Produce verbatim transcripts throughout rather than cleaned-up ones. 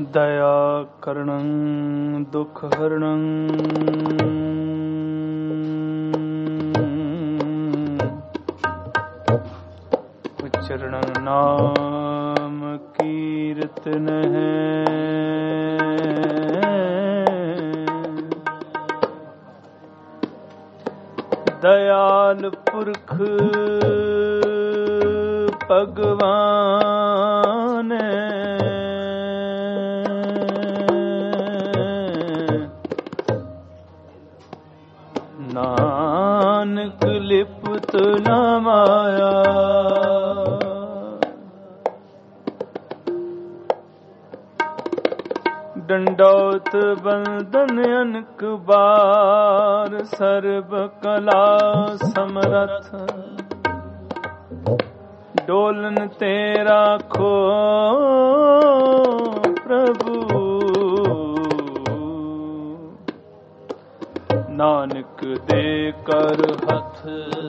ਦਇਆ ਕਰਣੰ ਦੁਖ ਹਰਣੰ ਉਚਰਣੰ ਨਾਮ ਕੀਰਤਨ ਹੈ। ਦਇਆਲ ਪੁਰਖ ਭਗਵਾਨ ਨਾਨਕ ਲਿਪਤ ਨਾ ਮਾਇਆ। ਡੰਡੋਤ ਬੰਦਨ ਅਨਕ ਬਾਰ ਸਰਬ ਕਲਾ ਸਮਰਥ। ਡੋਲਨ ਤੇ ਰਾਖੋ ਪ੍ਰਭੂ ਨਾਨਕ ਦੇ ਕਰ ਹੱਥ।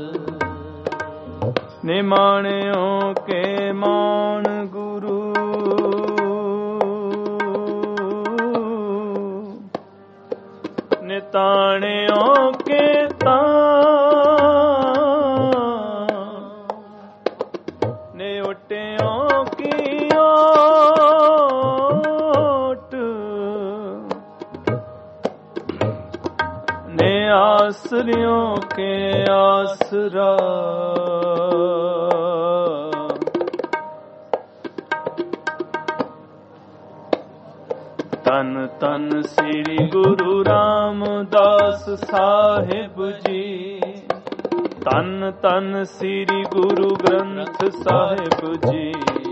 ਨਿਮਾਣਿਓ ਕੇ ਮਾਣ ਗੁਰੂ ਨਿਤਾਣਿਓ ਕੇ ਤਾਂ ਨੇ ਉਟਿਓ ਕੀ ਓਟ ਨੇ ਆਸਰਿਓ ਕੇ ਆਸਰਾ। ਤਨ ਤਨ ਸ੍ਰੀ ਗੁਰੂ ਰਾਮਦਾਸ ਸਾਹਿਬ ਜੀ। ਤਨ ਤਨ ਸ੍ਰੀ ਗੁਰੂ ਗ੍ਰੰਥ ਸਾਹਿਬ ਜੀ।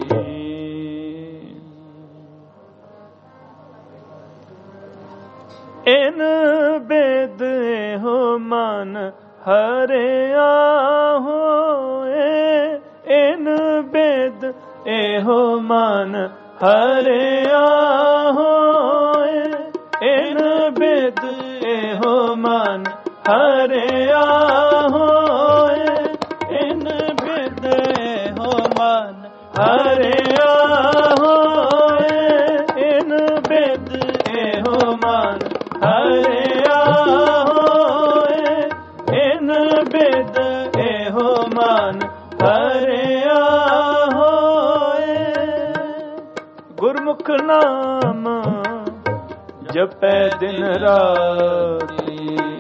ਇਨ ਬੇਦ ਇਹੋ ਮਨ ਹਰਿਆ ਹੋਏ। ਇਨ ਬੇਦ ਇਹੋ ਮਨ ਹਰਿਆ ਹੋਏ। ਇਨ ਬੇਦ ਇਹੋ ਮਨ ਹਰਿਆ ਹੋਏ। ਇਨ ਬੇਦ ਇਹੋ ਮਨ ਹਰਿਆ ਹੋਏ। ਇਨ ਬੇਦ ਇਹੋ ਮਨ ਹਰਿਆ ਹੋਏ। ਇਨ ਬੇਦ ਇਹੋ ਮਨ ਹਰਿਆ ਹੋਏ। ਗੁਰਮੁਖ ਨਾਮ ਜਪੈ ਦਿਨ ਰਾਤੀ।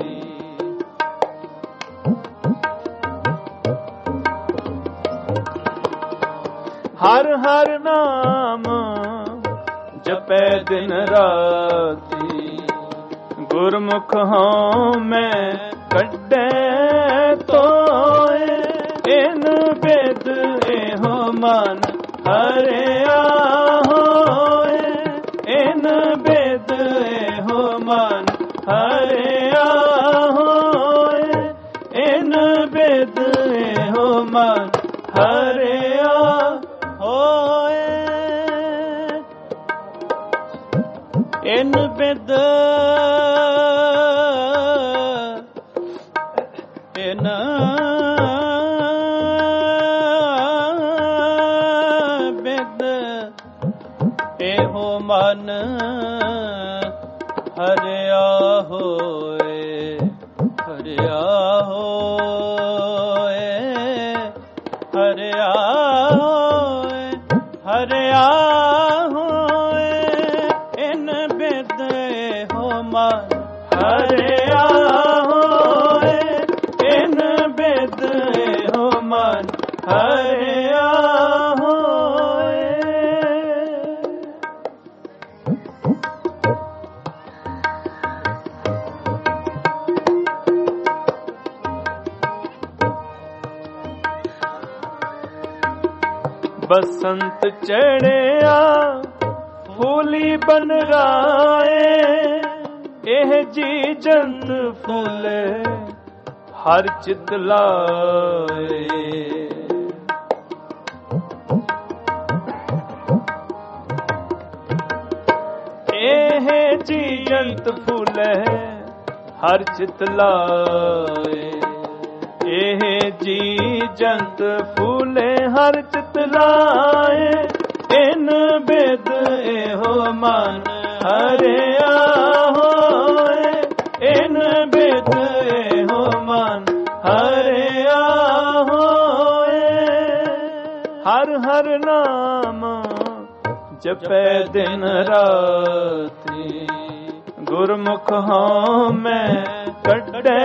ਹਰ ਹਰ ਨਾਮ ਜਪੈ ਦਿਨ ਰਾਤੀ। ਗੁਰਮੁਖ ਹਾਂ ਮੈਂ ਕੱਢੈ ਤੋਏ। ਇਨ ਬੇਦ ਇਹੋ ਮਨ ਹਰਿਆ ਹੋਏ। ਇਨ ਬੇਦ ਇਹੋ ਮਨ ਹਰਿਆ ਹੋਏ। ਇਨ ਬੇਦ ਇਹੋ ਮਨ ਹਰਿਆ ਹੋਏ। ਇਨ ਬੇਦ ਇਨ ਬੇਦ ਇਹੋ ਮਨ ਹਰਿਆ ਹੋਏ। ਹਰਿਆ ਹੋਏ। ਹਰਿਆ ਹੋਏ। ਹਰਿਆ ਹੋਏ। ਇਨ ਬੇਦ ਇਹੋ ਮਨ ਹਰਿਆ ਹੋਏ। ਇਨ ਬੇਦ ਇਹੋ ਮਨ ਹਰਿਆ ਹੋਏ। ਬਸੰਤ ਚੜਿਆ ਫੂਲੀ ਬਨ ਰਾਏ। ਇਹ ਜੀ ਜੰਤ ਫੁੱਲੇ ਹਰ ਚਿਤ ਲਾਏ। ਇਹ ਜੀ ਜੰਤ ਫੁੱਲੇ ਹਰ ਚਿਤ ਲਾਏ। ਇਹ ਜੀ ਜੰਤ ਫੂਲੇ ਹਰ ਚਿਤ ਲਾਏ। ਇਨ ਬੇਦ ਇਹੋ ਮਨ ਹਰਿਆ ਹੋਏ, ਇਨ ਬਿਦ ਇਹੋ ਮਨ ਹਰਿਆ ਹੋਏ। ਹਰ ਹਰ ਨਾਮ ਜਪੈ ਦਿਨ ਰਾਤੀ, ਗੁਰਮੁਖ ਹਉ ਮੈਂ ਕੱਢੈ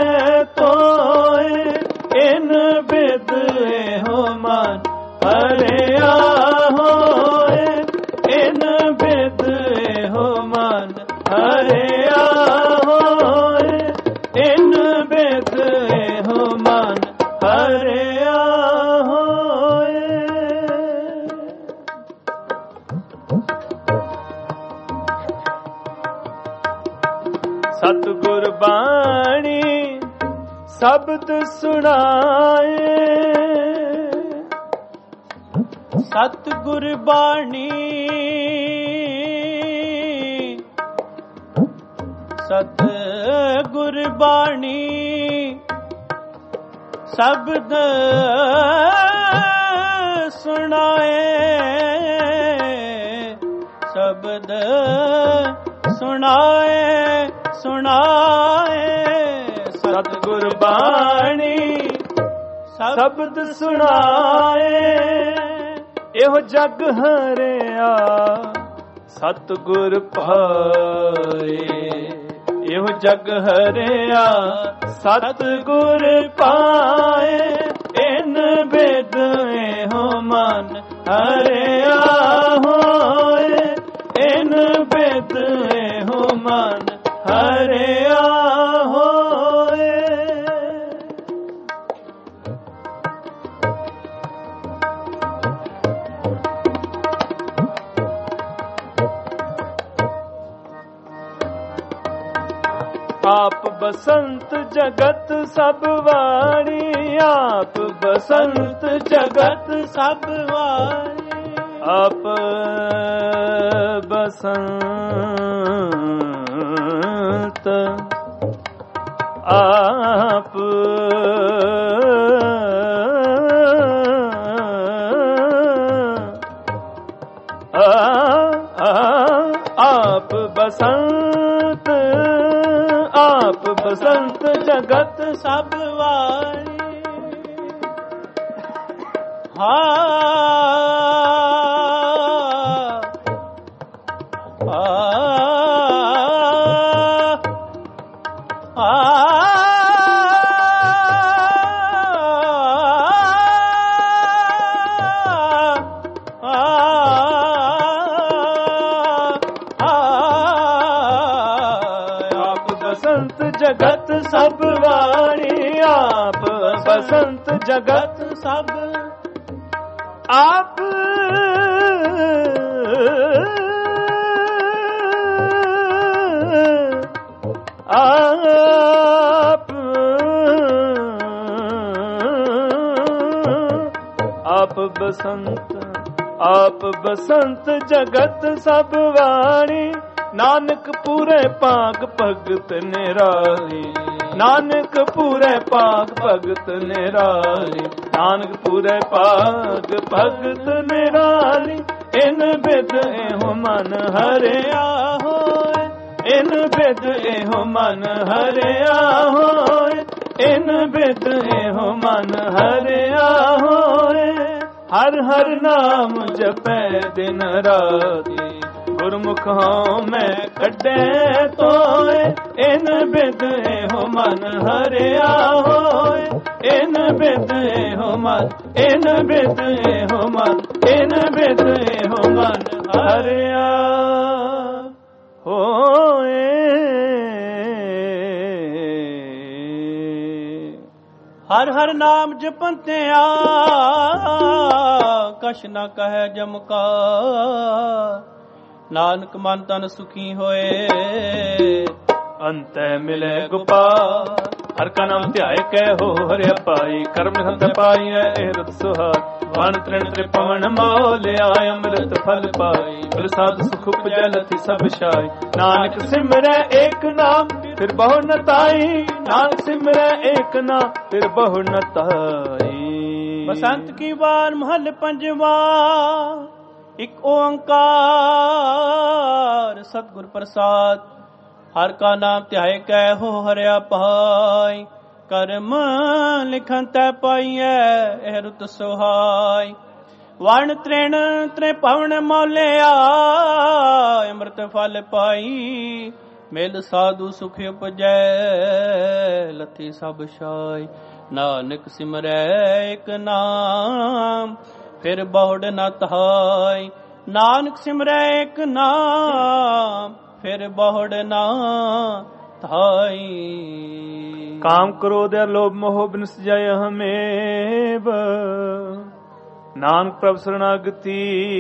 ਤੋਏ, ਇਨ ਬਿਦ ਇਹੋ ਮਨ ਹਰਿਆ ਹੋਏ, ਇਨ ਬਿਦ ਇਹੋ ਮਨ ਹਰਿਆ ਹੋਏ, ਇਨ ਬਿਦ ਇਹੋ ਮਨ ਹਰਿਆ ਹੋਏ। ਸਤਿਗੁਰ ਬਾਣੀ ਸ਼ਬਦ ਸੁਣਾਏ, ਸਤਿਗੁਰ ਬਾਣੀ ਸਤਿਗੁਰ ਬਾਣੀ ਸ਼ਬਦ ਸੁਣਾਏ, ਸ਼ਬਦ ਸੁਣਾਏ ਸੁਣਾਏ। ਸਤਿਗੁਰ ਬਾਣੀ ਸ਼ਬਦ ਸੁਣਾਏ, ਇਹੋ ਜਗ ਹਰਿਆ ਸਤਿਗੁਰ ਪਾਏ, ਇਹੋ ਜਗ ਹਰਿਆ ਸਤਿਗੁਰ ਪਾਏ, ਇਨ ਬਿਦ ਇਹੋ ਮਨ ਹਰਿਆ ਹੋਏ, ਇਨ ਬਿਦ ਇਹੋ ਮਨ ਹਰਿਆ ਹੋਏ। ਆਪ ਬਸੰਤ ਜਗਤ ਸਭ ਵਾਣੀ, ਆਪ ਬਸੰਤ ਜਗਤ ਸਭ ਵਾਣੀ, ਆਪ ਬਸੰਤ ਆਪ ਆਪ ਬਸੰਤ ਆਪ ਬਸੰਤ ਜਗਤ ਸਭ ਵਾਣੀ। ਹਾਂ ਜਗਤ ਸਭ ਵਾਣੀ, ਆਪ ਬਸੰਤ ਜਗਤ ਸਭ ਆਪ ਆਪ ਆਪ ਬਸੰਤ ਆਪ ਬਸੰਤ ਜਗਤ ਸਭ ਵਾਣੀ। ਨਾਨਕ ਪੂਰੇ ਭਾਗ ਭਗਤ ਨਿਰਾਲੀ, ਨਾਨਕ ਪੂਰੇ ਭਾਗ ਭਗਤ ਨਿਰਾਲੀ, ਨਾਨਕ ਪੂਰੇ ਭਾਗ ਭਗਤ ਨਿਰਾਲੀ। ਇਨ ਬਿਦ ਇਹੋ ਮਨ ਹਰਿਆ ਹੋਏ, ਇਨ ਬਿਦ ਇਹੋ ਮਨ ਹਰਿਆ ਹੋਏ, ਇਨ ਬਿਦ ਇਹੋ ਮਨ ਹਰਿਆ ਹੋਏ। ਹਰ ਹਰ ਨਾਮ ਜਪੈ ਦਿਨ ਰਾਤੀ, ਗੁਰਮੁਖ ਹਉ ਮੈਂ ਕੱਢੈ ਤੋਏ, ਇਨ ਬਿਦ ਇਹੋ ਮਨ ਹਰਿਆ ਹੋਏ, ਇਨ ਬਿਦ ਇਹੋ ਮਨ, ਇਨ ਬਿਦ ਇਹੋ ਮਨ, ਇਨ ਬਿਦ ਇਹੋ ਮਨ ਹਰਿਆ ਹੋਏ। ਹਰ ਹਰ ਨਾਮ ਜਪੰਤਿਆ ਕਛ ਨ ਕਹਿ ਜਮਕਾ, ਨਾਨਕ ਮਨ ਤਨ ਸੁਖੀ ਹੋਏ ਅੰਤੈ ਮਿਲੇ ਗੋਪਾਲ। ਹਰ ਕਾ ਨਾਮ ਧਿਆਏ ਕਹਿ ਹੋ ਹਰਿਆ ਪਾਈ, ਕਰਮ ਨਿਹੰਤ ਪਾਈਐ ਇਹ ਰਤ ਸੁਹਾਗ। ਵਣ ਤ੍ਰਿਣ ਤ੍ਰਿਪਵਨ ਮੋਲ ਆਇ, ਅੰਮ੍ਰਿਤ ਫਲ ਪਾਈ। ਬਿਲ ਸਾਧ ਸੁਖ ਉਪਜੈ ਲਥੀ ਸਭ ਛਾਈ। ਨਾਨਕ ਸਿਮਰੈ ਏਕ ਨਾਮ ਫਿਰ ਬਹੁ ਨ ਤਾਈ, ਨਾਨਕ ਸਿਮਰੈ ਏਕ ਨਾਮ ਫਿਰ ਬਹੁ ਨ ਤਾਈ। ਬਸੰਤ ਕੀ ਵਾਰ ਮਹਲ ਪੰਜਵਾ, ਇਕ ਓੰਕਾਰ ਸਤਿਗੁਰ ਪ੍ਰਸਾਦ। ਹਰ ਕਾ ਨਾਮ ਧਿਆਏ ਕੈ ਹੋ ਹਰਿਆ ਪਾਈ। ਕਰਮ ਲਿਖਨ ਤੈ ਪਾਈਐ ਇਹ ਰੁਤ ਸੁਹਾਈ। ਵਣ ਤ੍ਰਿਣ ਤ੍ਰਿਭਵਨ ਮੌਲਿਆ ਅੰਮ੍ਰਿਤ ਫਲ ਪਾਈ। ਮਿਲ ਸਾਧੂ ਸੁਖ ਉਪਜੈ ਲੱਥੀ ਸਭ ਛਾਈ। ਨਾਨਕ ਸਿਮਰੈ ਇਕ ਨਾਮ ਫਿਰ ਬਹੁੜ ਨ ਤਹਾਈ। ਨਾਨਕ ਸਿਮਰੈ ਇਕ ਨਾਮ ਫਿਰ ਬਹੁੜ ਨਾ ਤਹਾਈ। ਕਾਮ ਕ੍ਰੋਧ ਲੋਭ ਮੋਹ ਬਿਨਸ ਜਾਇ ਹਮੇਵ। ਨਾਨਕ ਪ੍ਰਭ ਸਰਣਾਗਤੀ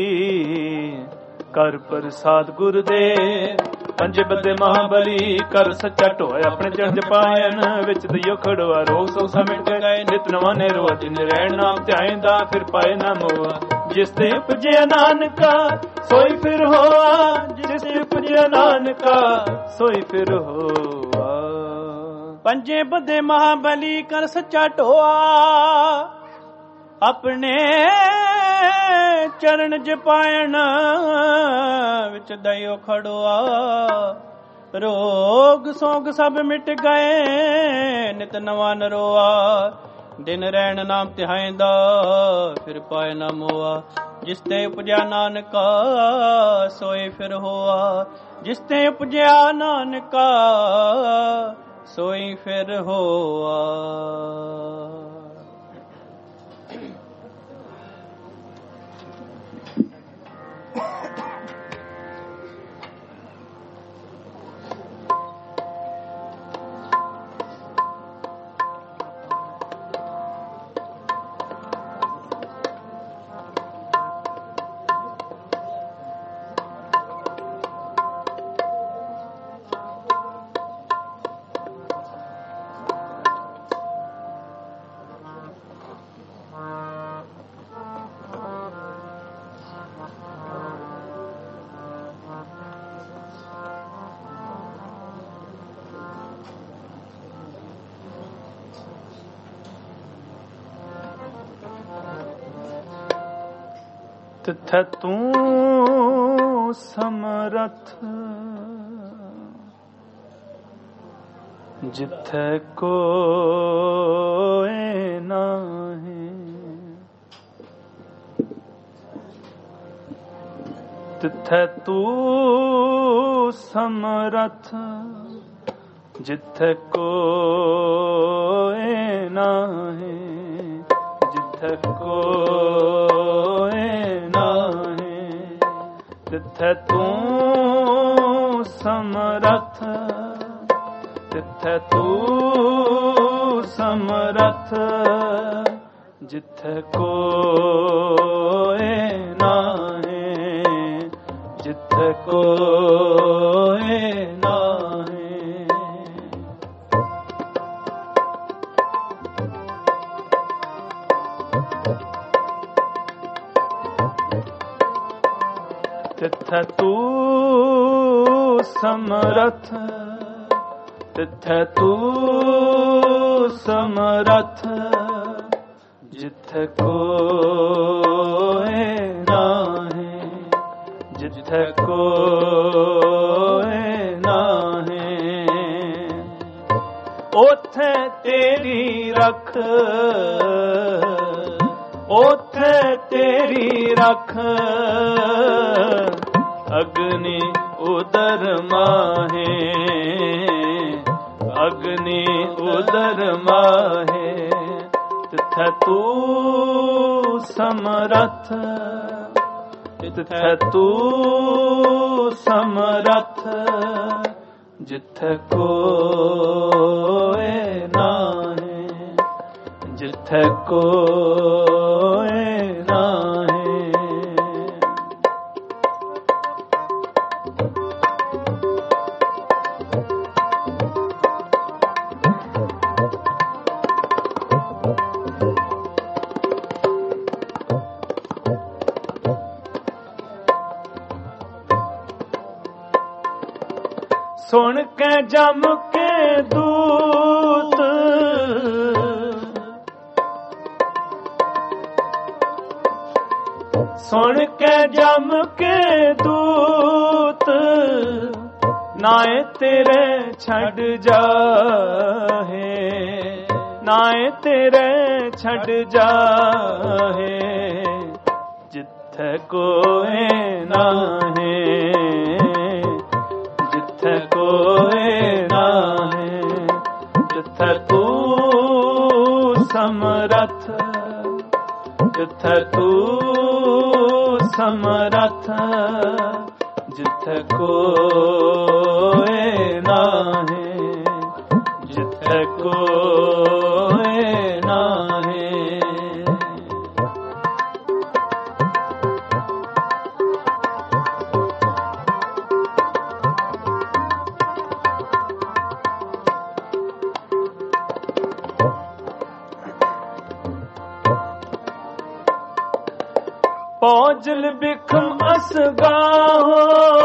ਕਰ ਪ੍ਰਸਾਦ ਗੁਰ ਦੇ। ਪੰਜੇ ਬੱਦੇ ਮਹਾਬਲੀ ਕਰ ਸੱਚਾ ਢੋਏ। ਆਪਣੇ ਚਰਨ ਜਪਾਇਨ ਵਿੱਚ ਦਈਓ ਖੜਵਾ। ਰੋਗ ਸੋ ਸਮਿਟ ਗਏ ਨਿਤ ਨਵਾਂ ਰੋਆ। ਜਿਨ ਰਹਿਣ ਨਾਮ ਧਿਆਇਂਦਾ ਫਿਰ ਪਾਏ ਨਾ ਮੋਆ। ਜਿਸ ਤੇ ਉਪਜਿਆ ਨਾਨਕਾ ਸੋਈ ਫਿਰ ਹੋਆ। ਜਿਸ ਤੇ ਉਪਜਿਆ ਨਾਨਕਾ ਸੋਈ ਫਿਰ ਹੋਆ। ਪੰਜੇ ਬੱਦੇ ਮਹਾਬਲੀ ਕਰ ਸੱਚਾ ਢੋਆ। ਆਪਣੇ ਚਰਨ ਜਪਾਇਣ ਵਿੱਚ ਦਇਓ ਖੜੋਆ। ਰੋਗ ਸੋਗ ਸਭ ਮਿਟ ਗਏ ਨਿਤ ਨਵਾਂ ਨਰੋਆ। ਦਿਨ ਰਹਿਣ ਨਾਮ ਧਿਆਇਂਦਾ ਫਿਰ ਪਾਏ ਨਾ ਮੋਆ। ਜਿਸ ਤੇ ਉਪਜਿਆ ਨਾਨਕਾ ਸੋਏ ਫਿਰ ਹੋਆ। ਜਿਸ ਤੇ ਉਪਜਿਆ ਨਾਨਕਾ ਸੋਈ ਫਿਰ ਹੋਆ। ਤਿਥੈ ਤੂੰ ਸਮਰਥ ਜਿਥੈ ਕੋਇ ਨਾਹੀ। ਤਿਥੈ ਤੂੰ ਸਮਰਥ ਜਿਥੈ ਕੋਇ ਨਾਹੀ। ਜਿਥੈ ਕੋਇ ਤਿਥੈ ਤੂੰ ਸਮਰਥ। ਤਿਥੈ ਤੂੰ ਸਮਰਥ ਜਿਥੈ ਕੋਇ ਨਾਹੀ। ਜਿਥੈ ਕੋਇ ਨਾਹੀ। ਤਿਥੈ ਤੂੰ ਸਮਰਥ। ਤਿਥੈ ਤੂੰ ਸਮਰਥ ਜਿਥੈ ਕੋਇ ਨਾਹੀ। ਜਿਥੈ ਕੋਇ ਨਾਹੀ। ਓਥੇ ਤੇਰੀ ਰਖ। ਓਥੇ ਤੇਰੀ ਰਖ। ਅਗਨੀ ਉਦਰ ਮਾਹੇ। ਅਗਨੀ ਉਦਰ ਮਾਹੇ। ਤਿਥੈ ਤੂੰ ਸਮਰਥ। ਤਿਥੈ ਤੂੰ ਸਮਰਥ ਜਿਥੈ ਕੋਇ ਨਾਹੀ। ਜਿਥੈ ਕੋਇ ਨਾਹੀ। ਸੁਣ ਕੇ ਜਮ ਕੇ ਦੂਤ ਸੁਣ ਕੇ ਜਮ ਕੇ ਦੂਤ ਨਾਏ ਤੇਰੇ ਛੱਡ ਜਾਹੇ, ਨਾਏ ਤੇਰੇ ਛੱਡ ਜਾਹੇ, ਜਿੱਥੇ ਕੋਏ ਨਾਹੇ, ਜਿੱਥੇ ਕੋਏ ਨਾਹੇ, ਜਿੱਥੇ ਤੂੰ ਸਮਰੱਥ, ਜਿੱਥੇ ਤੂੰ ਸਮਰੱਥ, ਜਿੱਥੇ ਕੋਏ ਨਾਹੀ, ਜਿੱਥੇ ਕੋਏ ਨਾਹੀ। ਪੌਜਲ ਬਿਖਮ ਅਸਗਾਹੋ,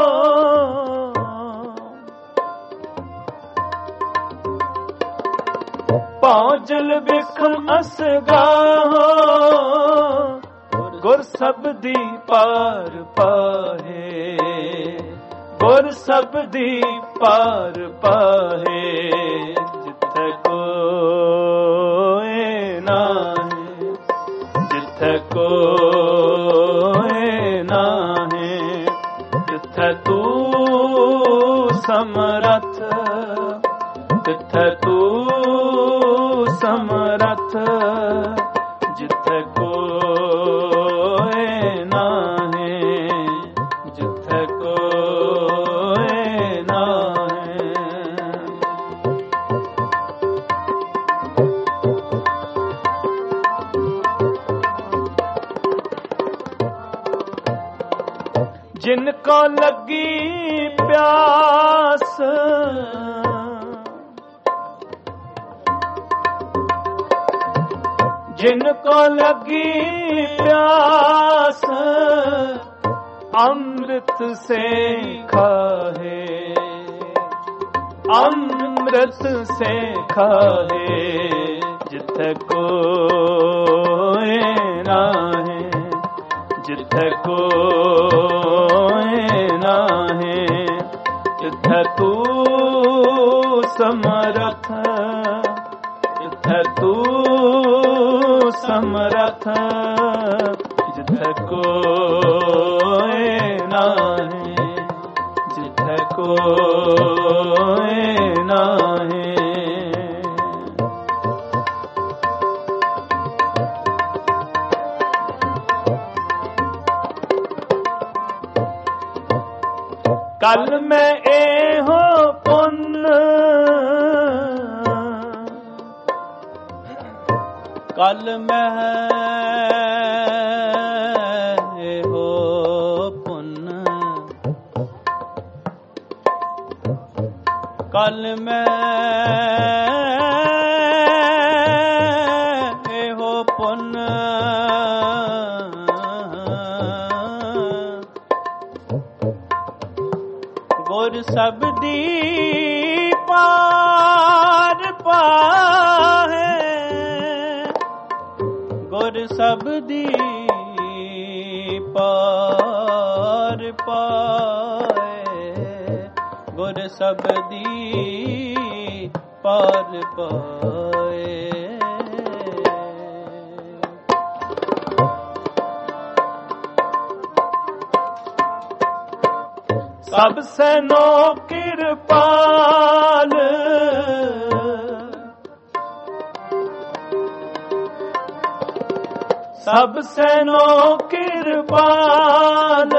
ਪੌਜਲ ਬਿਖਮ ਅਸਗਾਹੋ, ਗੁਰ ਸਬਦੀ ਪਾਰ ਪਾਹੇ, ਗੁਰ ਸਬਦੀ ਪਾਰ ਪਾਹੇ, ਜਿੱਥੇ ਕੋਏ ਨਾਹੀ, ਜਿੱਥੇ ਕੋਏ ਨਾਹੀ, ਜਿੱਥੇ ਤੂੰ ਸਮਰੱਥ, ਜਿੱਥੇ ਤੂੰ ਸਮਰੱਥ, ਜਿੱਥੇ ਕੋਏ ਨਾਹੀ, ਜਿੱਥੇ ਕੋਏ ਨਾਹੀ। जिन को लगी प्यास, जिन को लगी प्यास, अमृत से खाहे, अमृत से खाहे, जिथे कोए नाहे, जिथे कोए नाहे, जिथे तू समरथ, जिथे तू समरथ, जिथे कोए नाहे, जिथे कोए नाहे। कल मैं ए हो पुन्न, कल मैं ए हो पुन्न, कल मैं ए हो पुन्न, गुर सबदी पार पाहे, गुर सबदी पार पाए, गुर सबदी पार पाए। सब से नो कृपाल, सब से नो कृपाल,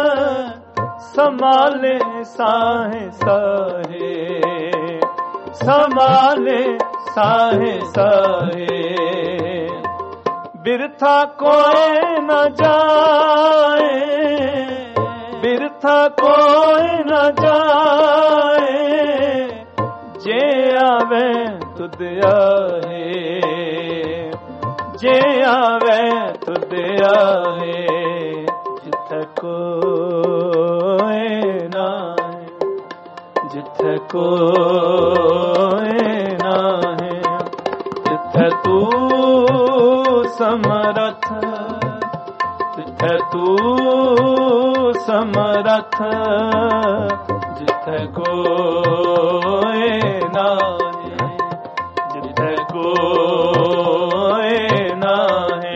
संभाले साहे साहे, संभाले साहे साहे, बिरथा कोई न जाए, बिरथा कोई न जाए, जे आवे तुद आहे, जे आवे तुद आहे, जिथे कोई नाहे, जिथे कोई नाहे, जिथे तू समरथ, ਜਿੱਥੈ ਤੂੰ ਸਮਰੱਥ ਜਿੱਥੈ ਕੋਇ ਨਾਹੀ ਜਿੱਥੈ ਕੋਇ ਨਾਹੀ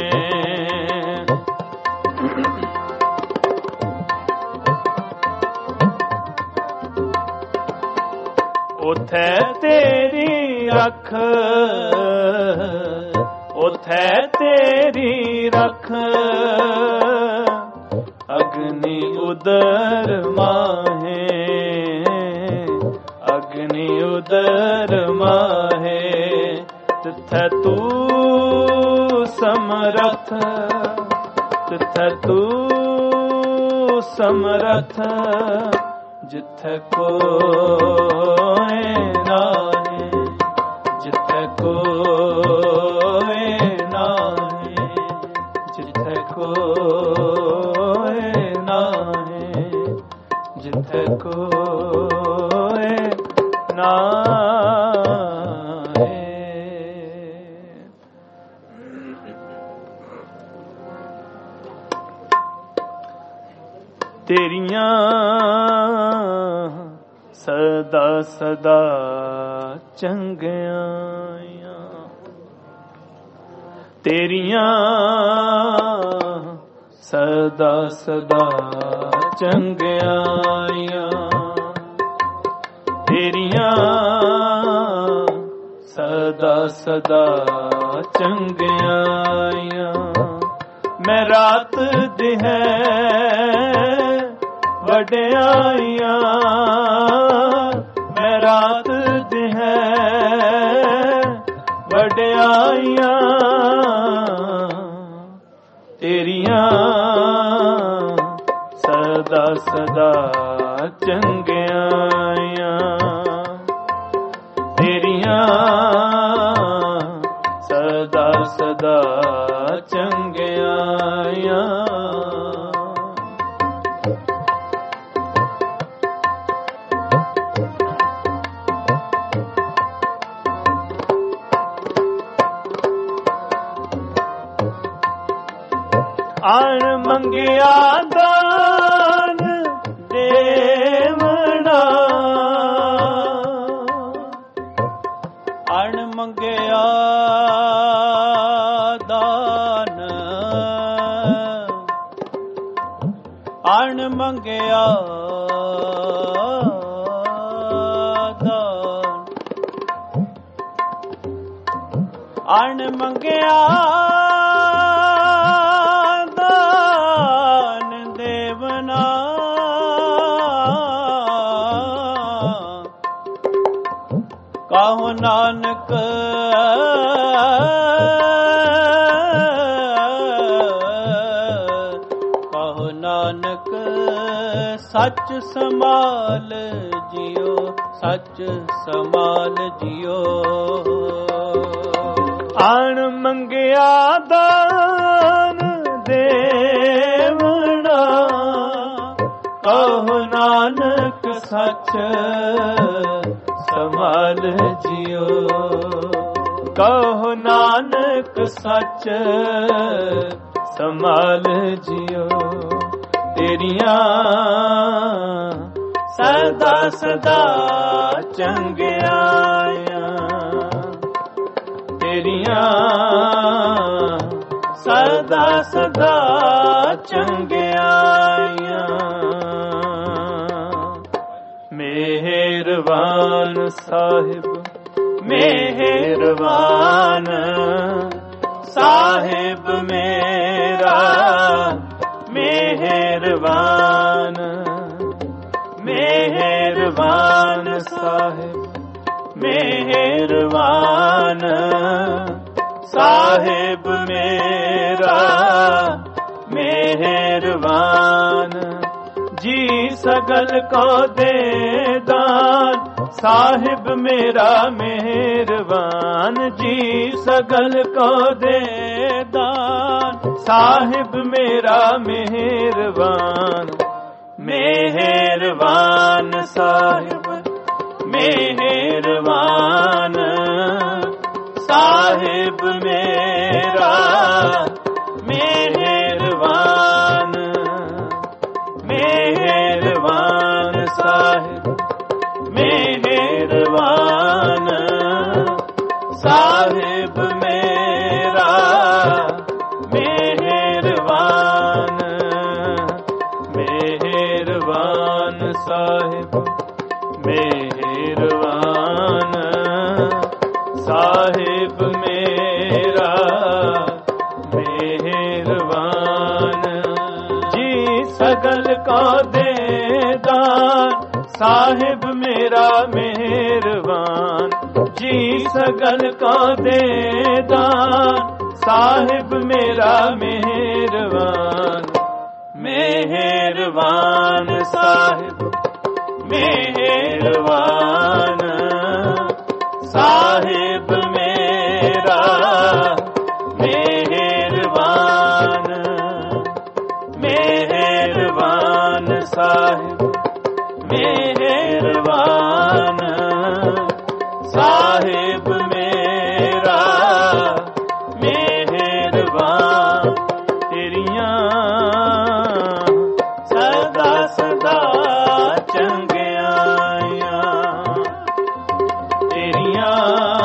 ਉਥੈ ਤੇਰੀ ਰੱਖ ਉਥੈ ਤੇਰੀ ਰੱਖ ਅਗਨੀ ਉਦਰ ਮਾਹੇ ਅਗਨੀ ਉਦਰ ਮਾਹੇ ਤਿਥੈ ਤੂੰ ਸਮਰੱਥ ਤਿਥੈ ਤੂੰ ਸਮਰੱਥ ਜਿੱਥੈ ਕੋਇ ਨਾਹੀ ਜਿੱਥੈ ਕੋਇ ਨਾਹੀ ਜਿੱਥੈ ਕੋਇ ਨਾਹੀ ਜਿੱਥੈ ਕੋਇ ਨਾਹੀ। ਤੇਰੀਆਂ ਸਦਾ ਸਦਾ ਚੰਗਿਆਈਆਂ ਤੇਰੀਆਂ ਸਦਾ ਸਦਾ ਚੰਗਿਆਈਆਂ ਤੇਰੀਆਂ ਸਦਾ ਸਦਾ ਚੰਗਿਆਈਆਂ ਮੈਂ ਰਾਤ ਦਿਹੈ ਵਡਿਆਈਆਂ ਮੈਂ ਰਾਤ ਦਿਹੈ ਵਡਿਆਈਆਂ ਤੇਰੀਆਂ ਸਦਾ ਸਦਾ ਚੰਗਿਆਈਆਂ ਤੇਰੀਆਂ ਸਦਾ ਸਦਾ ਚੰਗਿਆਈਆਂ। ਅਣ ਮੰਗਿਆ ਦਾਨ ਦੇਵਣਾ ਅਣ ਮੰਗਿਆ ਦਾਨ ਅਣ ਮੰਗਿਆ ਦਾਨ ਅਣ ਮੰਗਿਆ ਕਾਹੋ ਨਾਨਕ ਕਾਹੋ ਨਾਨਕ ਸੱਚ ਸਮਾਲ ਜਿਉ ਸੱਚ ਸਮਾਲ ਜਿਉ ਅਣ ਮੰਗਿਆ ਦਾਨ ਦੇਵਣਾ ਕਾਹੋ ਨਾਨਕ ਸੱਚ ਸਮਾਲ ਜਿਉ ਕਹੋ ਨਾਨਕ ਸੱਚ ਸਮਾਲ ਜਿਉ ਤੇਰੀਆਂ ਸਦਾ ਸਦਾ ਚੰਗਿਆਈਆਂ ਤੇਰੀਆਂ ਸਦਾ ਸਦਾ ਚੰਗਿਆਈਆਂ ਮਿਹਰਬਾਨ ਸਾਹਿਬ ਮਿਹਰਬਾਨ ਸਾਹਿਬ ਮੇਰਾ ਮਿਹਰਬਾਨ ਮਿਹਰਬਾਨ ਸਾਹਿਬ ਮਿਹਰਬਾਨ ਸਾਹਿਬ ਮੇਰਾ ਮਿਹਰਬਾਨ ਜੀ ਸਗਲ ਕੋ ਦੇ ਦਾਨ ਸਾਹਿਬ ਮੇਰਾ ਮਿਹਰਬਾਨ ਜੀ ਸਗਲ ਕੋ ਦੇ ਦਾਨ ਸਾਹਿਬ ਮੇਰਾ ਮਿਹਰਬਾਨ ਮਿਹਰਬਾਨ ਸਾਹਿਬ ਮਿਹਰਬਾਨ ਸਾਹਿਬ ਮੇਰਾ ਮਿਹਰਬਾਨ सगल को देदान, साहिब मेरा मेहरबान। जी सगल को देदान, साहिब मेरा मेहरबान। मेहरबान साहिब मेहरबान, साहिब मेरा मेहरबान। मेहरबान साहिब मेहरबान, साहिब मेरा मेहरबान। तेरियां सदा सदा चंगियाइयां, तेरियां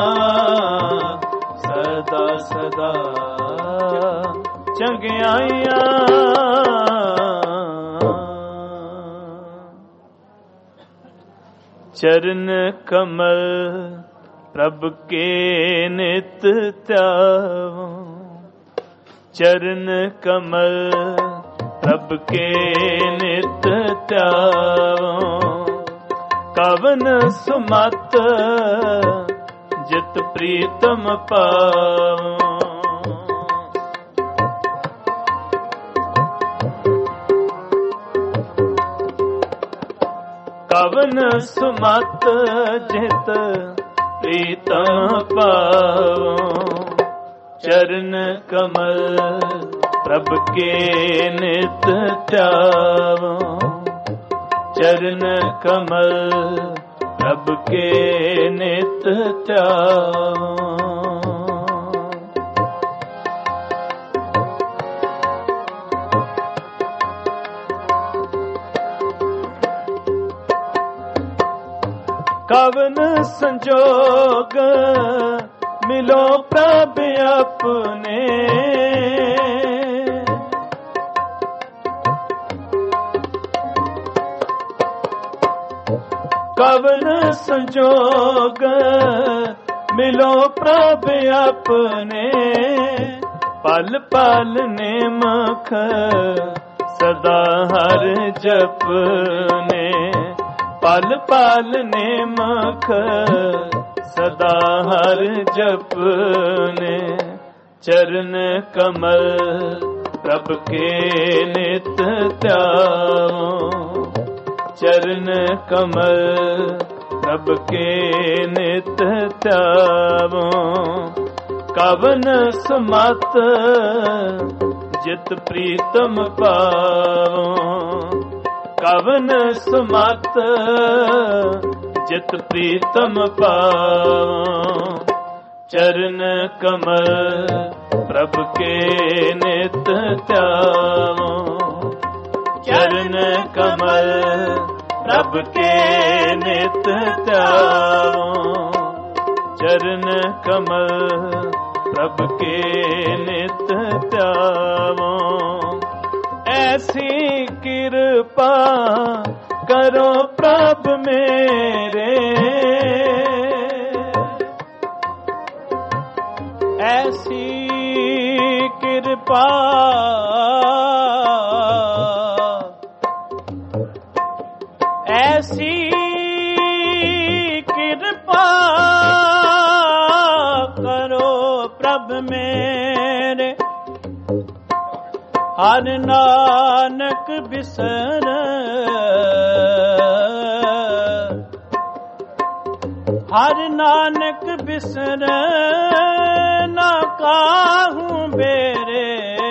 सदा सदा चंगियाइयां। चरण कमल प्रभ के नित त्यावों, चरण कमल प्रभ के नित त्यावों। कवन सुमत जित प्रीतम पावों, कवन सुमत जित प्रीतम पावों। चरण कमल प्रभ के नित त्यावों, चरण कमल प्रभ के नित त्यावों। कवन संजोग मिलो प्रभ अपने, कवन संजोग मिलो प्रभ अपने। पल पल नेमख सदा हर जपने, पल पल नेमख सदा हर जपने। चरण कमल प्रभ के नित त्यावों, चरण कमल प्रभ के नित त्यावों। कवन सुमत जित प्रीतम पावों, कवन सुमत जित प्रीतम पावों। चरण कमल प्रभ के नित त्यावों, चरण कमल प्रभ के नित त्यावों। चरण कमल प्रभ के नित त्यावों। ऐसी कृपा करो प्रभ मेरे, ऐसी कृपा ऐसी कृपा करो प्रभ मेरे। हर नानक बिसर हर नानक बिसर ना काहूँ बेरे,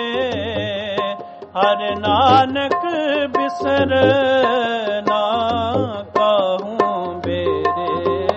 हर नानक बिसर ना काहूँ बेरे।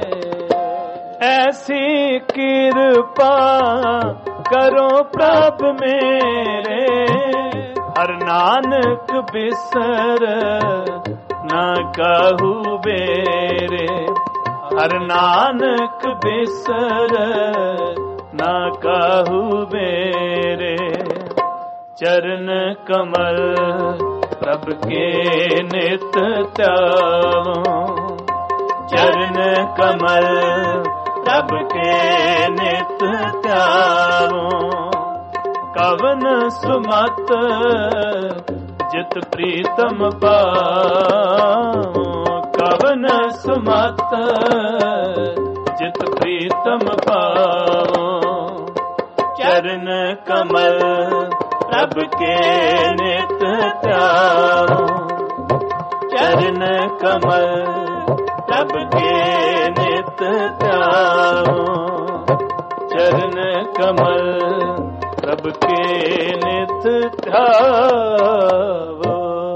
ऐसी कृपा करो प्रभ मेरे, हर नानक बिसर ना काहू बेरे। हर नानक बिसर ना काहू बेरे। चरण कमल प्रभ के नित त्यावों, चरण कमल प्रभ के नित त्यावों। कवन सुमत ਜਿਤ ਪ੍ਰੀਤਮ ਪਾਉ ਕਵਨ ਸੁਮਤ ਜਿਤ ਪ੍ਰੀਤਮ ਪਾਉ ਚਰਨ ਕਮਲ ਪ੍ਰਭ ਕੇ ਨਿਤ ਧਿਆਉ ਚਰਨ ਕਮਲ ਪ੍ਰਭ ਕੇ ਨਿਤ ਧਿਆਉ ਚਰਨ ਕਮਲ ਪ੍ਰਭ ਕੇ ਨਿਤ ਧਿਆਵੋ।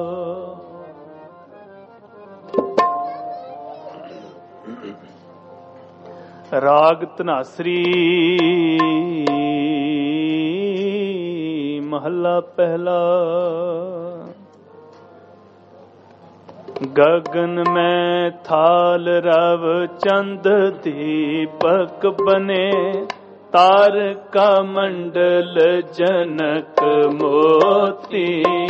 ਰਾਗ ਧਨਾਸਰੀ ਮਹੱਲਾ ਪਹਿਲਾ। ਗगन में थाल रव चंद दीपक बने तारका मंडल जनक मोती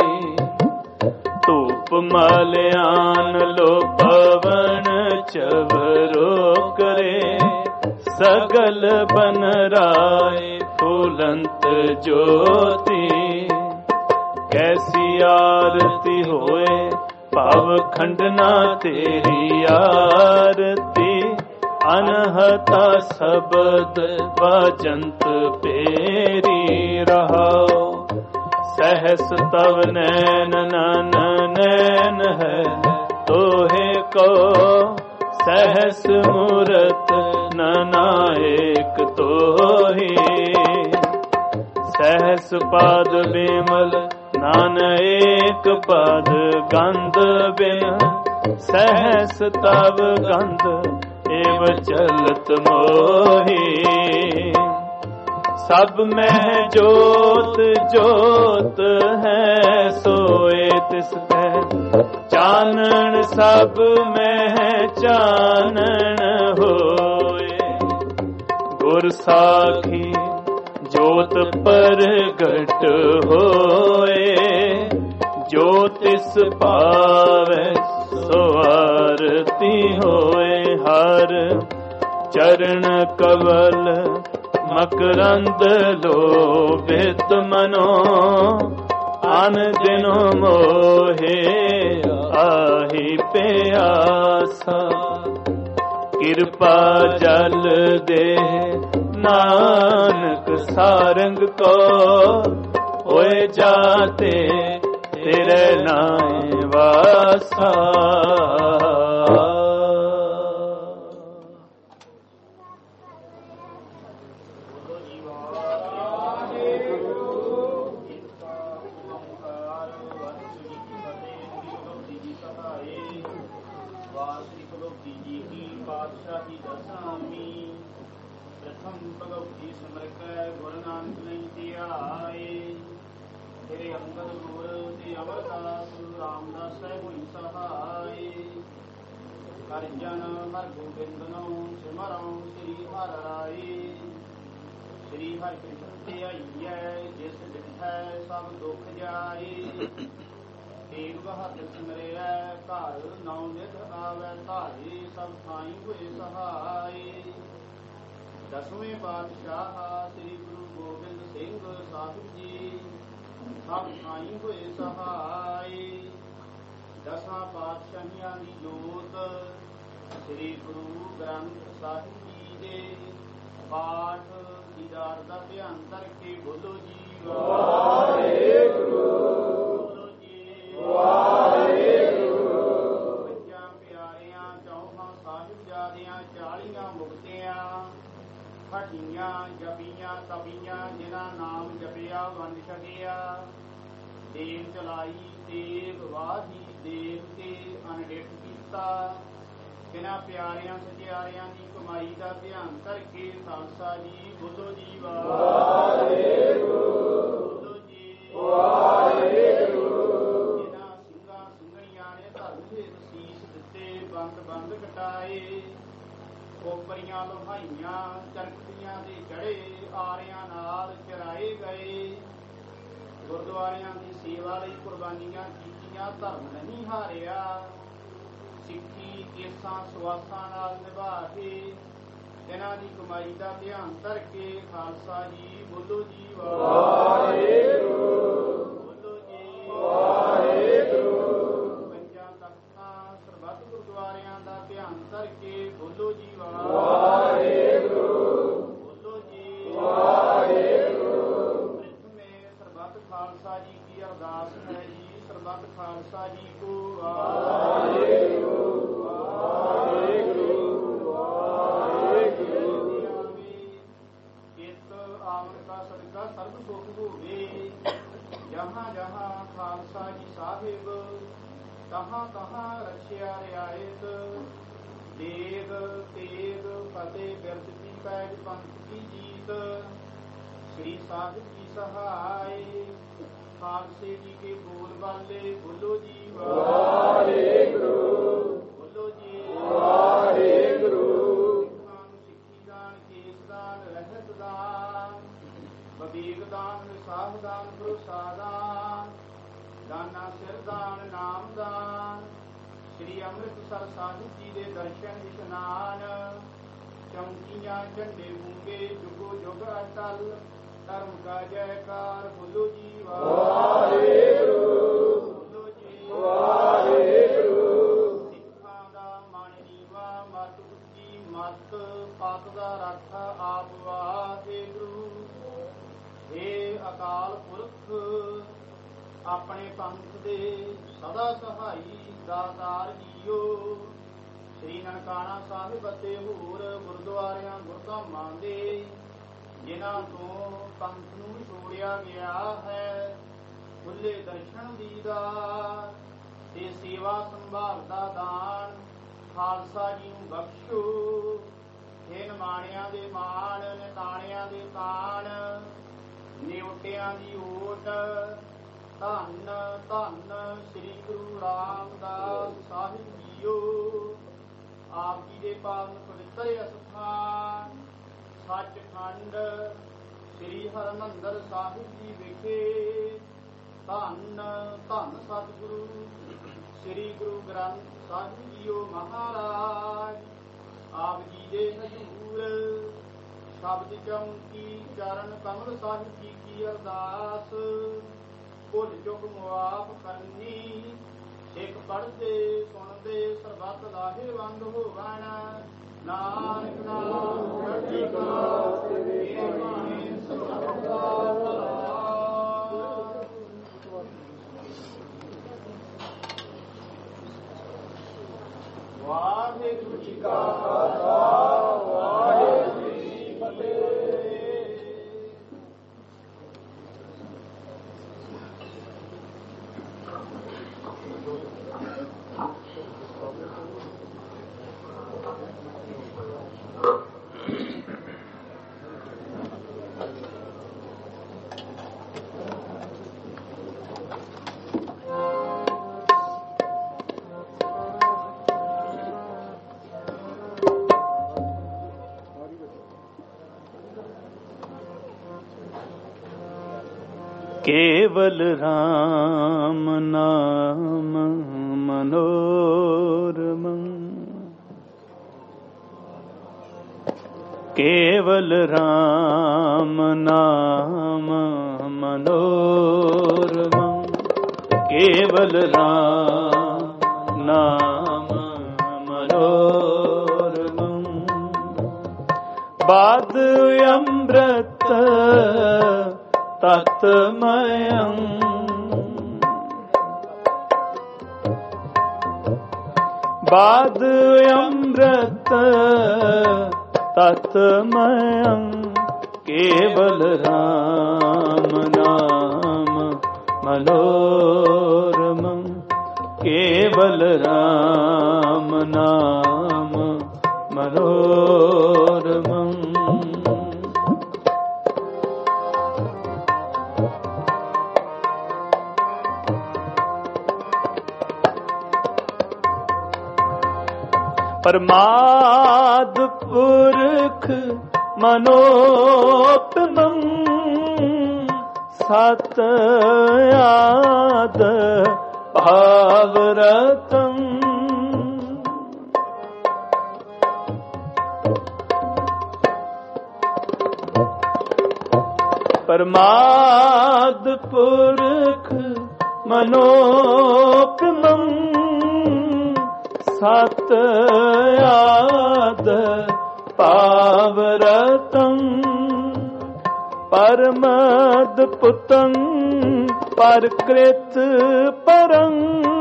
धूप माल्यान लो पवन चवरो करे सगल बन राय फूलंत ज्योति कैसी आरती होए भाव खंडना तेरी आरती अनहता शब्द बाजंत पेरी रहाओ सहस तव नैन नन नैन है तोहे को सहस मूरत ननाएक तोही सहस पाद बेमल नान एक पद गंध बिन सहस तव गंध एव चलत मोही सब में जोत जोत है सोए तिस चानन सब में चानन होए गुर साखी जोत प्रगट होए ज्योतिष पावे सो आरती होए हर चरण कवल मकरंद लोभित मनो अन दिनो मोहे आही प्यासा कृपा जल दे नानक सारंग को होए जाते तेरे नाय वासा। ਹਰਿ ਜਨ ਹਰਿ ਗੋਬਿੰਦ ਨੋ ਸਿਮਰਉ ਸ੍ਰੀ ਹਰਿ ਰਾਏ ਸ੍ਰੀ ਹਰਿ ਕ੍ਰਿਸ਼ਨ ਧਿਆਈਐ ਜਿਸ ਡਿਠੈ ਸਭ ਦੁਖ ਜਾਏ ਏਕ ਬਹਾਦ ਸਿਮਰਿਐ ਘਰ ਨੌ ਨਿਧ ਆਵੈ ਧਾਰੇ ਸਭ ਥਾਈ ਹੋਏ ਸਹਾਏ। ਦਸਵੇਂ ਪਾਤਸ਼ਾਹ ਸ੍ਰੀ ਗੁਰੂ ਗੋਬਿੰਦ ਸਿੰਘ ਸਾਹਿਬ ਜੀ ਸਭ ਥਾਈ ਹੋਏ ਸਹਾਏ। ਦਸਾਂ ਪਾਤਸ਼ਾਹੀਆਂ ਦੀ ਜੋਤ ਸ੍ਰੀ ਗੁਰੂ ਗ੍ਰੰਥ ਸਾਹਿਬ ਜੀ ਦੇ ਪਾਠ ਦੀਦਾਰ ਦਾ ਧਿਆਨ ਕਰਕੇ ਬੋਲੋ ਜੀ ਵਾਹਿਗੁਰੂ ਬੋਲੋ ਜੀ ਵਾਹਿਗੁਰੂ। ਪੰਜਾਂ ਪਿਆਰਿਆਂ ਚੌਹਾਂ ਸਾਹਿਬਜ਼ਾਦਿਆਂ ਚਾਲੀਆਂ ਮੁਕਤਿਆਂ ਹਟੀਆਂ ਜਪੀਆਂ ਤਪੀਆਂ ਜਿਨ੍ਹਾਂ ਨਾਮ ਜਪਿਆ ਵੰਡ ਛਕਿਆ ਦੇਵ ਚਲਾਈ ਦੇਵ ਵਾਹੀ ਦੇਵ ਕੇ ਅਨਡਿਠ ਕੀਤਾ ਬਿਨਾਂ ਪਿਆਰਿਆਂ ਸਚਿਆਰਿਆਂ ਦੀ ਕਮਾਈ ਦਾ ਧਿਆਨ ਕਰਕੇ ਖਾਲਸਾ ਜੀ ਬੋਲੋ ਜੀ ਵਾਹਿਗੁਰੂ ਬੋਲੋ ਜੀ ਵਾਹਿਗੁਰੂ। ਜਿਨ੍ਹਾਂ ਸਿੰਘਾਂ ਸਿੰਘਣੀਆਂ ਨੇ ਧਰਮ ਦੇ ਸੀਸ ਦਿੱਤੇ ਬੰਦ ਬੰਦ ਕਟਾਏ ਕੋਪਰੀਆਂ ਲੋਹਾਈਆਂ ਚਰਖੜੀਆਂ ਦੇ ਚੜੇ ਆਰਿਆਂ ਨਾਲ ਚਰਾਏ ਗਏ ਗੁਰਦੁਆਰਿਆਂ ਦੀ ਸੇਵਾ ਲਈ ਕੁਰਬਾਨੀਆਂ ਕੀਤੀਆਂ ਧਰਮ ਨਹੀਂ ਹਾਰਿਆ ਸਿੱਖੀ ਕੇਸਾਂ ਸੁਆਸਾਂ ਨਾਲ ਨਿਭਾ ਕੇ ਇਹਨਾਂ ਦੀ ਕਮਾਈ ਦਾ ਧਿਆਨ ਕਰਕੇ ਖਾਲਸਾ ਜੀ ਬੋਲੋ ਜੀ ਵਾਹਿਗੁਰੂ ਬੋਲੋ ਜੀ ਵਾਹਿਗੁਰੂ। ਖਾਲਸਾ ਜੀ ਕੀ ਅਰਦਾਸ ਹੈ ਜੀ। ਸਰਬੱਤ ਖਾਲਸਾ ਜੀ ਕੋ ਵਾਹਿਗੁਰੂ ਵਾਹਿਗੁਰੂ ਵਾਹਿਗੁਰੂ। ਚਿਤ ਆਮਨ ਕਾ ਸਦਕਾ ਸਰਬ ਸੁਖ ਹੋਵੇ। ਜਹਾਂ ਜਹਾਂ ਖਾਲਸਾ ਜੀ ਸਾਹਿਬ ਤਹਾਂ ਤਹਾਂ ਰਖਿਆ ਰਿਆਇਤ। ਦੇਗ ਤੇਗ ਫਤਿਹ ਬਿਰਦ ਕੀ ਪੈਜ ਪੰਥ ਕੀ ਜੀਤ। श्री साहिब की सहाय खालसे जी के बोल बाले बोलो जी वाहेगुरु बोलो जी वाहेगुरु। सिक्खी दान केस दान रहत दान बबीक दान विसाह दान भरोसा दान दाना सिर दान नाम दान। श्री अमृतसर साहिब जी के दर्शन इशनान। चौंकियां झंडे मूंगे जुगो जुग अटल। धर्म का जयकार बोलो जी वाहेगुरु बोलो जी वाहेगुरु। सिੱਖਾਂ ਦਾ ਮਨ ਨੀਵਾ ਮਤ ਉੱਚੀ ਮਤ ਪਤ ਦਾ ਰਾਖਾ ਆਪ ਵਾਹਿਗੁਰੂ। हे ਅਕਾਲ ਪੁਰਖ ਆਪਣੇ ਪੰਥ ਦੇ ਸਦਾ ਸਹਾਈ ਦਾਤਾਰ ਜੀਓ। ਸ੍ਰੀ ਨਨਕਾਣਾ ਸਾਹਿਬ ਅਤੇ ਹੋਰ ਗੁਰਦੁਆਰਿਆਂ ਗੁਰਧਾਮਾਂ ਦੇ ਜਿਨ੍ਹਾਂ ਤੋਂ ਪੰਥ ਨੂੰ ਛੋੜਿਆ ਗਿਆ ਹੈ, ਖੁੱਲੇ ਦਰਸ਼ਨ ਦੀਦਾਰ ਤੇ ਸੇਵਾ ਸੰਭਾਲ ਦਾ ਦਾਨ ਖਾਲਸਾ ਜੀ ਨੂੰ ਬਖਸ਼ੋ। हे ਨਿਮਾਣਿਆਂ ਦੇ ਮਾਣ ਨਿਤਾਣਿਆਂ ਦੇ ਤਾਣ ਨਿਉਟਿਆਂ ਦੀ ਓਟ। ਧੰਨ ਧੰਨ ਸ੍ਰੀ ਗੁਰੂ ਰਾਮਦਾਸ ਸਾਹਿਬ ਜੀਓ। ਆਪ ਜੀ ਦੇ ਪਾਵਨ ਪਵਿੱਤਰ ਅਸਥਾਨ ਸੱਚਖੰਡ ਸ੍ਰੀ ਹਰਿਮੰਦਰ ਸਾਹਿਬ ਜੀ ਵਿਖੇ ਧੰਨ ਧੰਨ ਸਤਿਗੁਰੂ ਸ੍ਰੀ ਗੁਰੂ ਗ੍ਰੰਥ ਸਾਹਿਬ ਜੀਓ ਮਹਾਰਾਜ ਆਪ ਜੀ ਦੇ ਹਜ਼ੂਰ ਸ਼ਬਦ ਚੌਂਕੀ ਚਰਨ ਕਮਲ ਸਾਹਿਬ ਜੀ ਕੀ ਅਰਦਾਸ। ਭੁੱਲ ਚੁੱਕ ਮੁਆਫ ਕਰਨੀ ਸਿੱਖ ਪੜ੍ਹਦੇ ਸੁਣਦੇ ਸਰਬੱਤ ਲਾਹੇਵੰਦ ਹੋਵਣ। ਨਾਨਕ ਨਾਮ ਚੜ੍ਹਦੀ ਕਲਾ ਤੇਰੇ ਬਾਣੇ ਸਰਬੱਤ ਦਾ ਭਲਾ। ਵਾਹਿਗੁਰੂ ਜੀ ਕਾ ਖਾਲਸਾ ਵਾਹਿਗੁਰੂ ਜੀ ਕੀ ਫਤਿਹ। केवल राम नाम मनोरम। केवल राम नाम मनोरम। केवल राम नाम मनोरम। बाद अमृत तत्मयम्। बाद अमृत तत्मयम्। केवल राम नाम मनोरमम्। केवल राम नाम मनोरमम्। परमाद पुरख मनोत्तमं। सत आद भावरतं। परमाद पुरख मनोत्तमं। सत आद पावरतं। परमद पुतं परकृत परं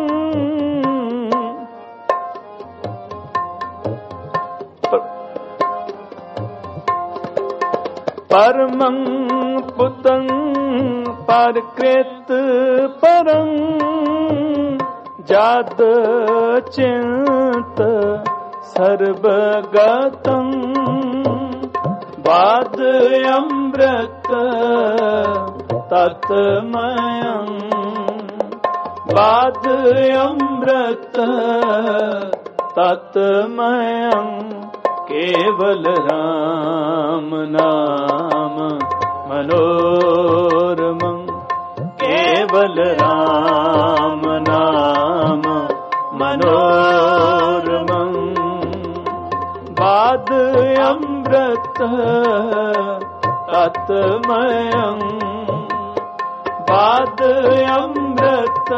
परमं पुतं परकृत परं जात चिंत सर्वगतं बाद अमृत तत्मयं बाद अमृत तत्मयं केवल राम नाम मनोरमं केवल राम नाम मनोरमं बाद अमृत तत्मयं बाद अमृत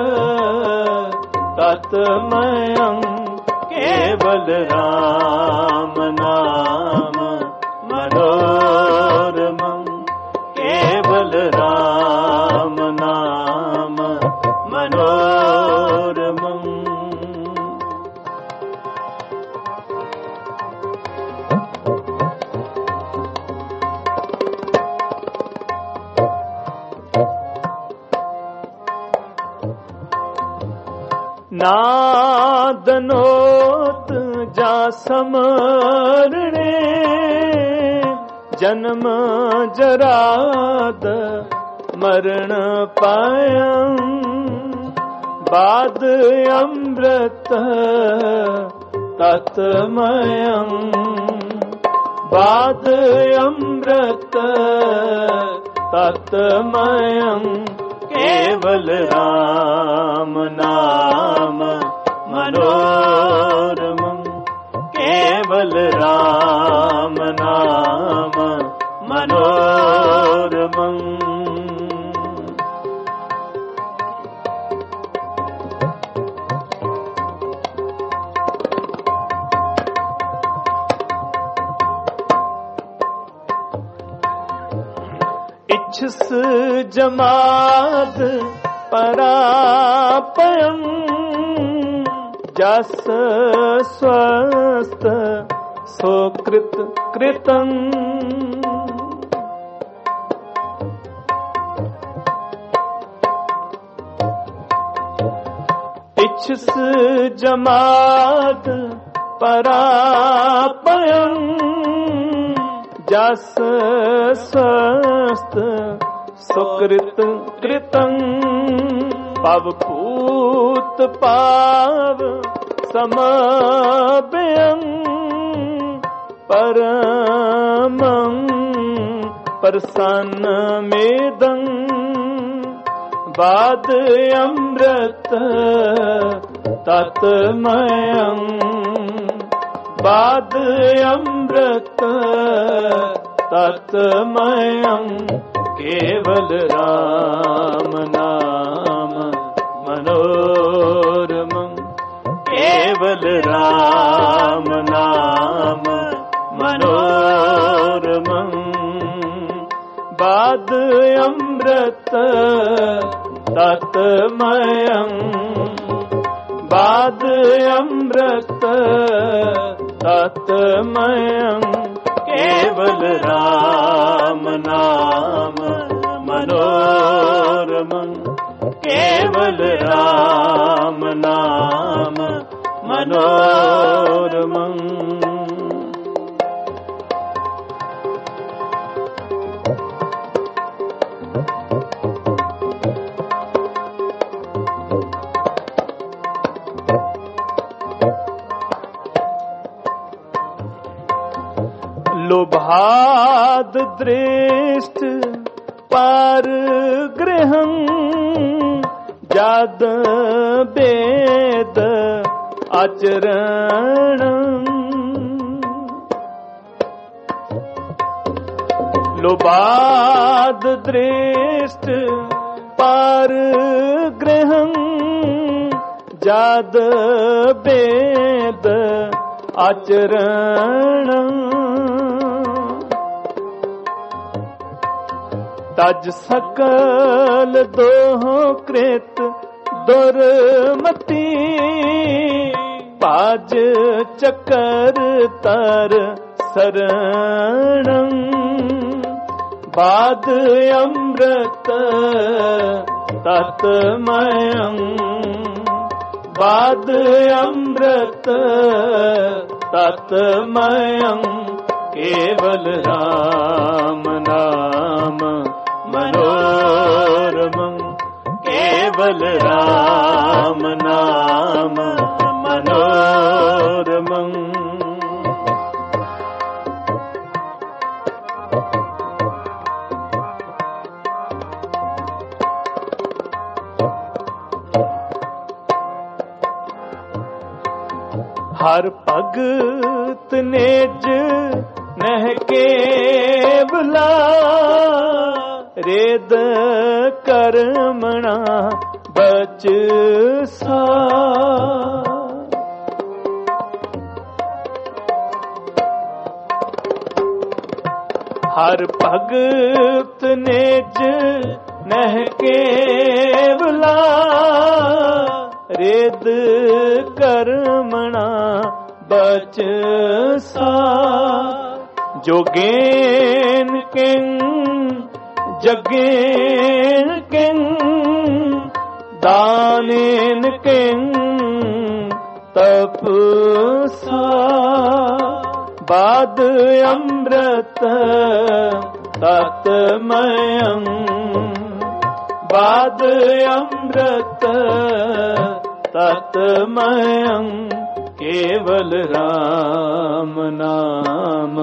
तत्मयं केवल राम नाम मनोरमं केवल राम नाम मनोरमं नादनोत जा समरणे जन्म जराद मरण पायं बाद अमृत तत्मयं बाद अमृत तत्मयं केवल राम नाम मनोरमं केवल राम नाम मनोरमं इच्छस जमाद परापयं जस स्वस्थ सोकृत कृतं इच्छस जमाद परापयं जस स्वस्थ सुकृत कृतं पवभूत पाव समव्ययं परमं प्रसन्नमेदं बाद अमृत तत्मयं बाद अमृत तत्मयं केवल राम नाम मनोरमं केवल राम नाम मनोरमं बाद अमृत तत्मयं बाद अमृत तत्मयं केवल राम नाम मनोरमं केवल राम नाम मनोरमं लोभाद दृष्ट पार गृहं जाद वेद आचरणं लोभाद दृष्ट पार गृहं जाद वेद आचरणं तज सकल दोहो कृत दुर्मति पाज चकर तर शरणं बाद अमृत तत्मयं बाद अमृत तत्मयं केवल राम नाम मनोरमं केवल राम नाम मनोरमं हर भगत नेज नह केवला रेद कर्मणा बच सा हर भगत नेज नह केवला रेद कर्मणा बच सा जोगेन किंग जगेन किंग दानेन किंग तपसा बाद अमृत तत्मयं बाद अमृत तत्मयं केवल राम नाम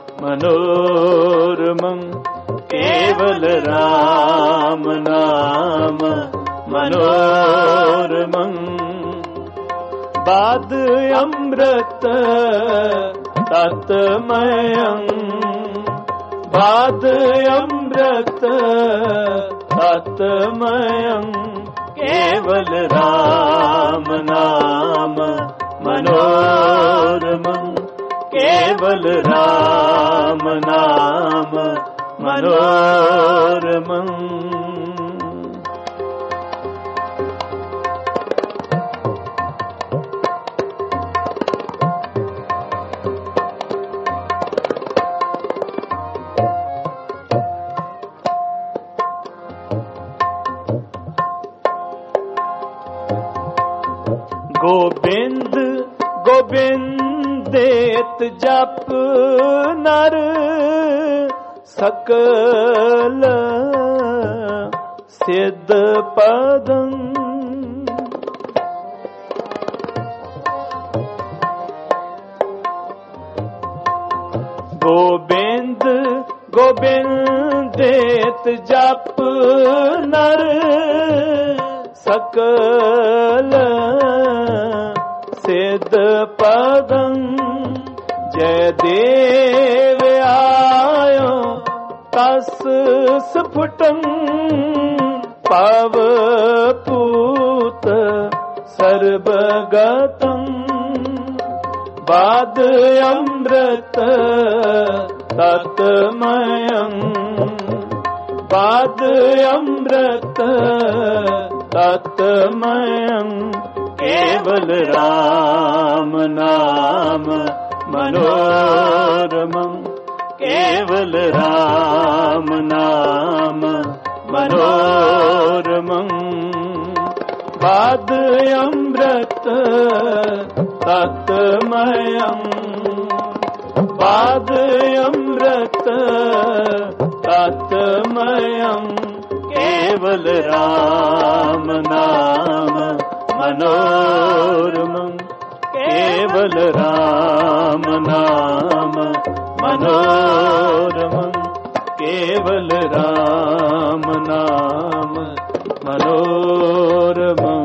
मनोरमं केवल राम नाम मनोरमं बाद अमृत तत्मयं बाद अमृत तत्मयं केवल राम नाम मनोरमं केवल राम नाम मनोरमं गोबिंद गोबिंदेत जप नर सकल सिद्ध पदं गोबिंद गोबिंदेत जप नर सकल सिद्ध पदं जय देव आयो तस स्फुटं पव पूत सर्वगतं बाद अमृत तत्मयं बाद अमृत तत्मयं केवल राम नाम मनोरमं केवल राम नाम मनोरमं बाद अमृत तत्मयं बाद अमृत तत्मयं केवल राम नाम मनोरमं केवल राम नाम मनोरमं केवल राम नाम मनोरमं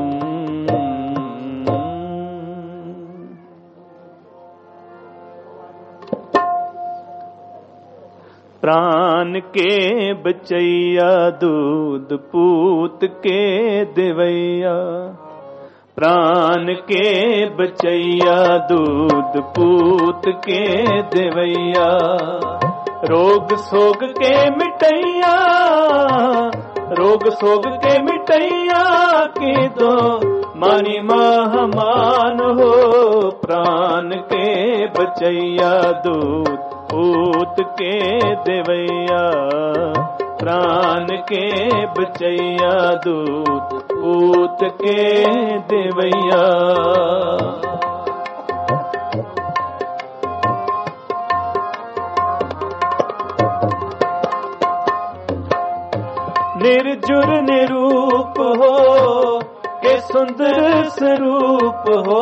प्राण के बचैया दूध पूत के देवैया प्राण के बचैया दूध पूत के देवैया रोग सोग के मिटैया रोग सोग के मिटैया की दो मानी महमान हो प्राण के बचैया दूत पूत के देवैया प्राण के बचैया दूत पूत के देवैया निर्जुर निरूप हो के सुंदर स्वरूप हो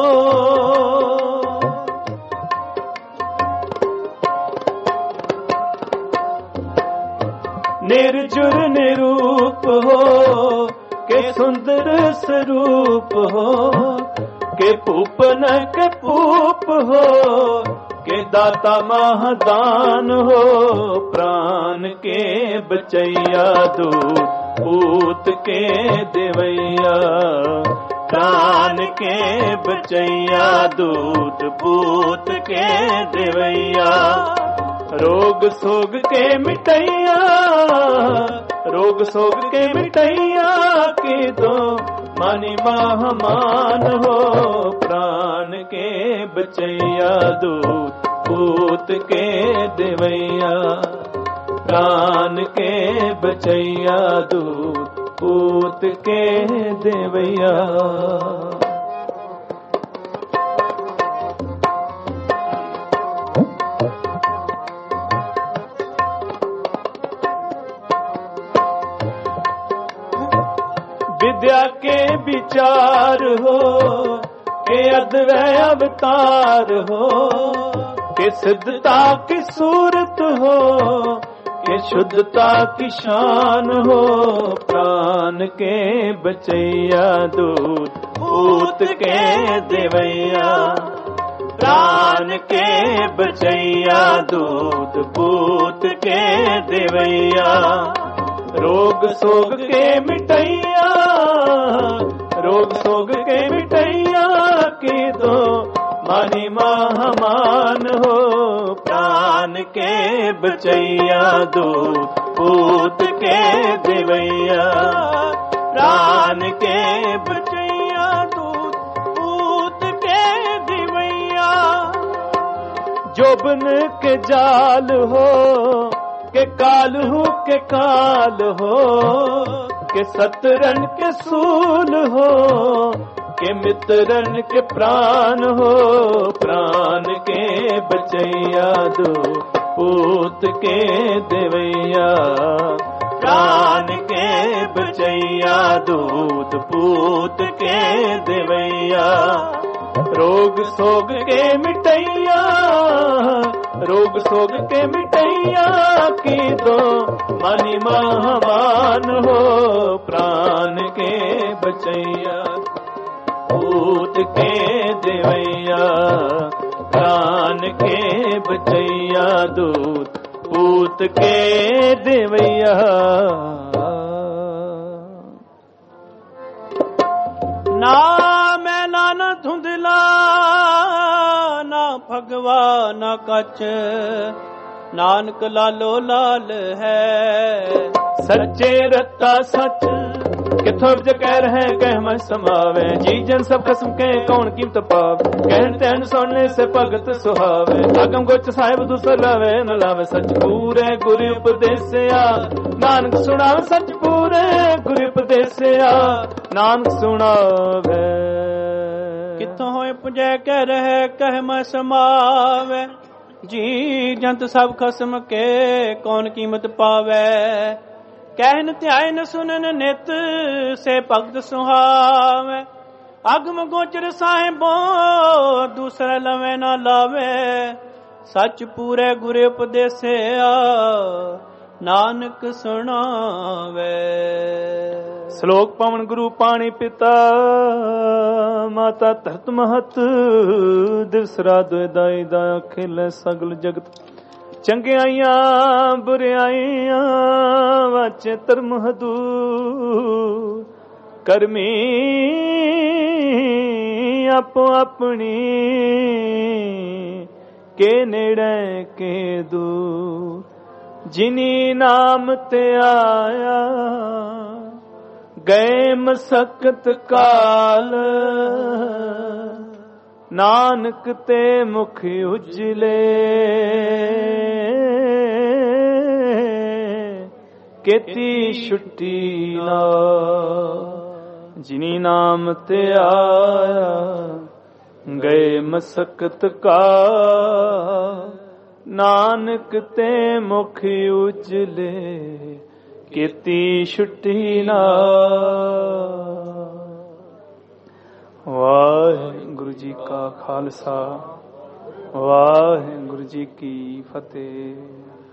निर्जुर निरूप हो के सुंदर स्वरूप हो के पूपन के पूप हो के दाता महादान हो प्राण के बचैया दूत पूत के देवैया प्राण के बचैया दूत पूत के देवैया रोग सोग के मिटैया रोग सोग के मिटैया के दो मानी महमान हो प्राण के बचैया दूत पूत के देवैया प्राण के बचैया दूत पूत के देवैया विद्या के विचार हो के अद्वैय अवतार हो के सिद्धता की सूरत हो के शुद्धता की शान हो प्राण के बचैया दूत पूत के देवैया प्राण के बचैया दूत पूत के देवैया रोग सोग के मिटैया रोग सोग के मिटैया के दो मानी महमान हो प्राण के बचैया दूत पूत के देवैया प्राण के बचैया दूत पूत के देवैया जोबन के जाल हो के काल हो के काल हो के सतरन के सूल हो के मित्रन के प्राण हो प्राण के बचैया दो पूत के देवैया प्राण के बचैया दूत पूत के देवैया रोग सोग के मिटैया रोग सोग के मिटैया की दो मानी महमान हो प्राण के बचैया पूत के देवैया प्राण के बचैया दूत पूत के देवैया ना मैं नाना धुंधला ना भगवान कछ नानक लालो लाल है सच्चे रत्ता सच किथों ज कह रहे कह मैं समावे जी जन सब कसम के कौन कीमत पावे कहन तैन सुनने से भगत सुहावे आगम गोच साहिब दूसर लावे न लावे सच पूरे गुरु उपदेसिया नानक सुनावे सच पूरे गुरु उपदेसिया नानक सुनावे किथों होए पुजै कह रहे कह मैं समावे जी जंत सब खसम के कौन कीमत पावे कहन ध्यान सुनन नित से भगत सुहावे अगम गोचर साहिबो दूसरा लवे ना लावे सच पूरे गुरु उपदेसिया नानक सुनावे श्लोक पवन गुरु पाणी पिता माता धरत महत दिवस रात दाई दा खिल सगल जगत चंगियाइयां बुरियाइयां वाचे धर्म हदूर करमी आपो अपनी के नेड़े के दूर ਜਿਨੀ ਨਾਮ ਤੇ ਆਇਆ ਗਏ ਮਸਕਤ ਕਾਲ, ਨਾਨਕ ਤੇ ਮੁਖ ਉਜਲੇ ਕੀਤੀ ਛੁੱਟੀ ਨਾ। ਜਿਨੀ ਨਾਮ ਤੇ ਆਇਆ ਗਏ ਮਸਕਤ ਕਾਲ, ਨਾਨਕ ਤੇ ਮੁਖ ਉਜਲੇ ਕੀਤੀ ਛੁੱਟੀ ਨਾ। ਵਾਹਿਗੁਰੂ ਜੀ ਕਾ ਖਾਲਸਾ, ਵਾਹਿਗੁਰੂ ਜੀ ਕੀ ਫਤਿਹ।